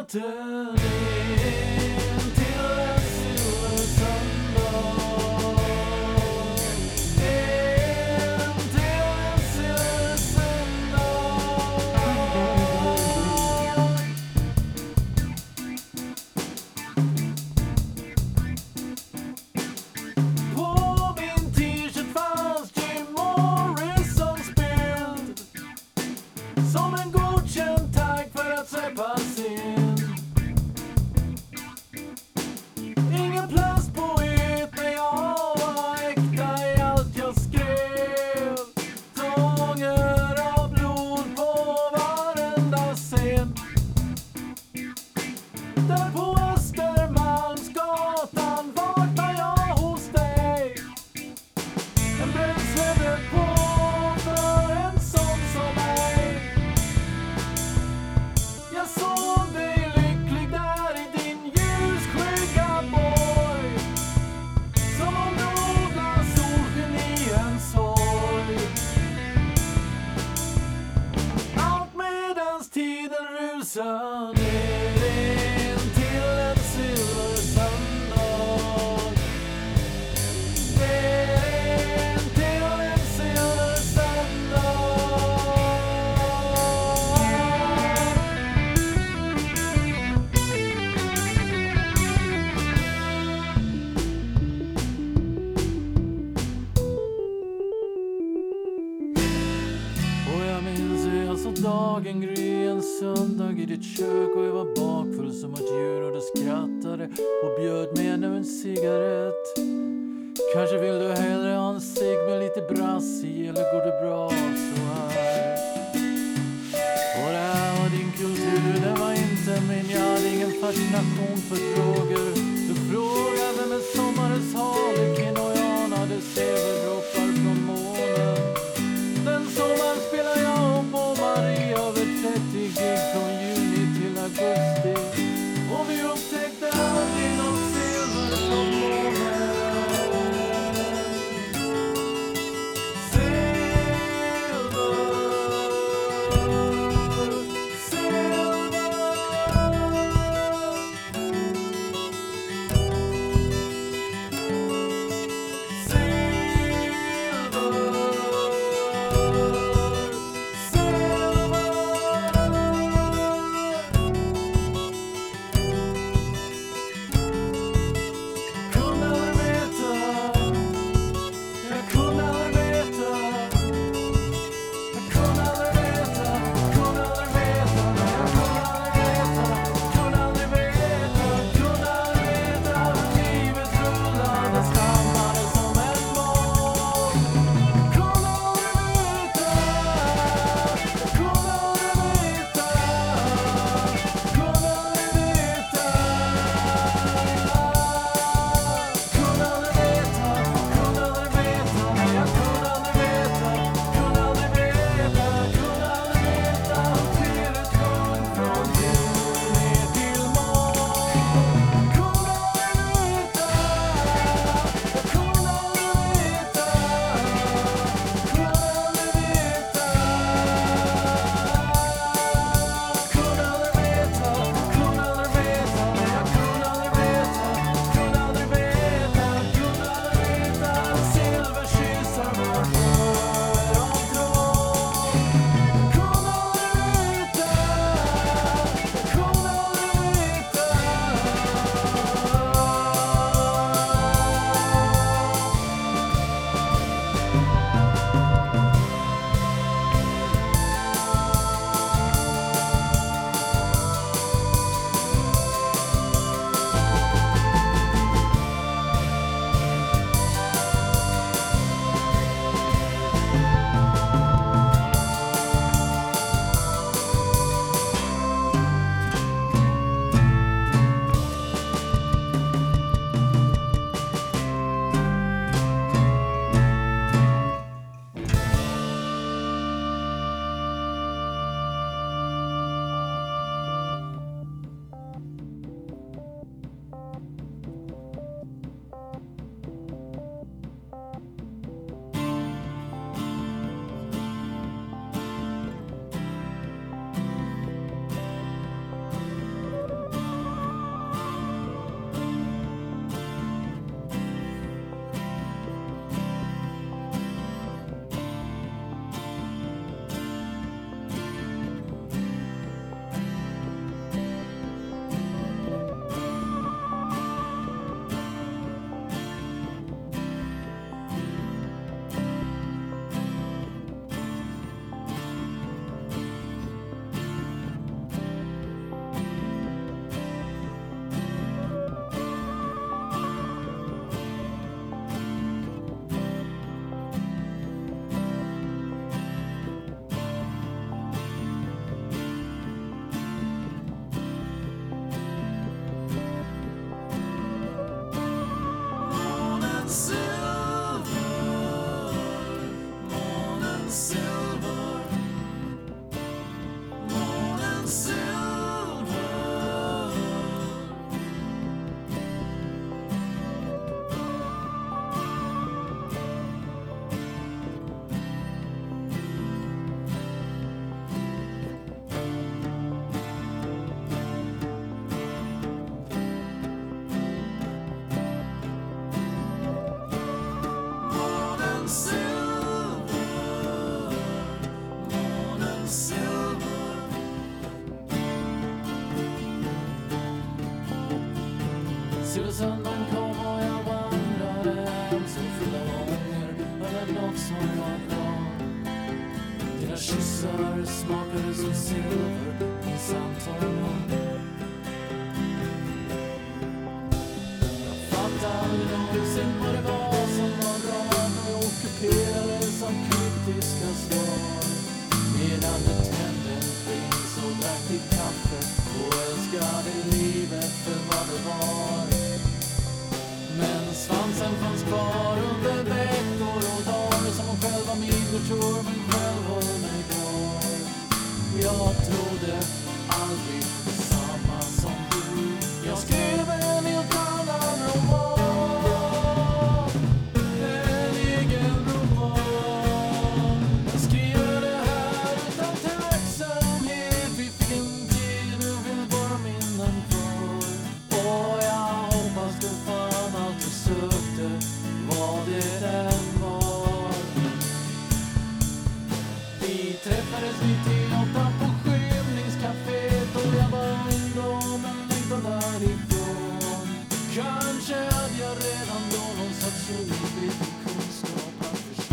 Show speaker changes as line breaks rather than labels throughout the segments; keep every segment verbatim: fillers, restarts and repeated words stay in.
natten in till en silversöndag. In till en silversöndag. På min t-shirt fanns Jim Morrisons bild som en godkänd tagg för att släppas in. Ingen plastpoet när jag var äkta i allt jag skrev. Tånger av blod på varenda scen. Där på Östermalmsgatan vaknar jag hos dig. En bränsle på för en sån som mig. Jag såg dig lycklig där i din ljusskygga borg. Som om du odlar solsken i en sorg. Allt medans tiden rusar ner in till en silversöndag. Ner in till en silversöndag. Och jag minns hur jag såg dagen gry en söndag i ditt kök. Och jag var bakfull som ett djur och du skrattade och bjöd mig ännu en cigarett. Kanske vill du hellre ha en cigg med lite brass i, eller går det bra så här? Och det här var din kultur, det var inte min. Jag hade ingen fascination för droger. Du frågade vem en sommares harlekin och jag anade severdroppar från månen. Den sommaren spelade jag på Maria över trettio gig från juni till augusti. Och vi upptäckte aldrig något silver från månen. Silver, silver. Silver, Silversöndagen kom och jag vandrade hem så full av ånger över något som var bra. Dina kyssar smakade som silver i samtalen. Jag fattade aldrig någonsin vad det var som var bra när jag ockuperades av kryptiska svar. Medan du tände en flink så drack ditt kaffe och älskade livet för vad det var. Men svansen fanns kvar under veckor och dagar som hon själv var midgårdsår men själv höll mig kvar. Jag trodde aldrig samma som du. Jag skrev en helt annan roman. En egen roman. Jag skriver det här utan tacksamhet. Vi fick en tid nu vill bara minnen kvar. Och jag hoppas du fann allt du sökte, vad det än var. Vi träffades nittioåtta på skymningscaféet och jag var ungdom men längtade därifrån. Kanske hade jag redan då någon sorts olycklig kunskap att förstå.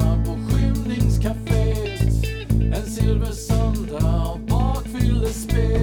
Silversöndag, bakfyllesspel.